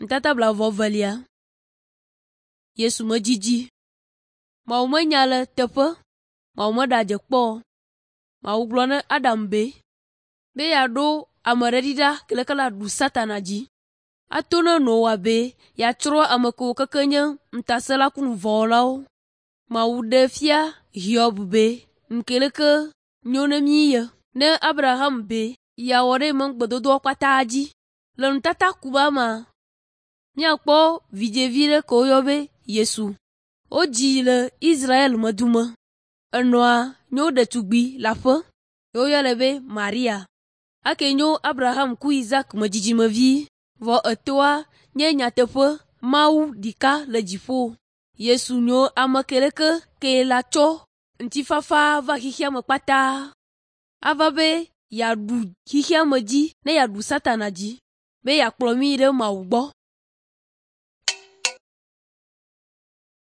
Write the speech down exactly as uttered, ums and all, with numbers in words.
Ntata bla vovelia. Yesu me dzidzi. Mawu menya le teƒe, Mawu me ɖadze kpɔ. Mawu gblɔ ne Adam be, be yeaɖo ame ɖe ɖi ɖa keleke la ɖu Satana dzi. Ato ne Noa be yeatsrɔ̃ ame kewo keke nye ntasela ku nuvɔwɔlawo. Mawu ɖe fia Hiob be nkeleke nyo ne mí ye. Ne Abraham be yeawɔ ɖe eme gbedodowo kpata dzi. Le nutata kuba ma, míakpɔ vidzevi ɖe ke woyɔ be Yesu. Wodzi le Israel medume. Enɔa nyo ɖetugbi le aƒe. Woyɔ le be Maria. Ake nyo Abraham ku Isaac me dzidzimevi. Vɔ etoa nye nyateƒe Mawu ɖika le dziƒo. Yesu nyo ame keleke ke la tsɔ ŋtifafa va xixia me kpata. Ava be yeaɖu xixia me dzi ne yeaɖu Satana dzi. Be yeakplɔ mí ɖe Mawu gbɔ.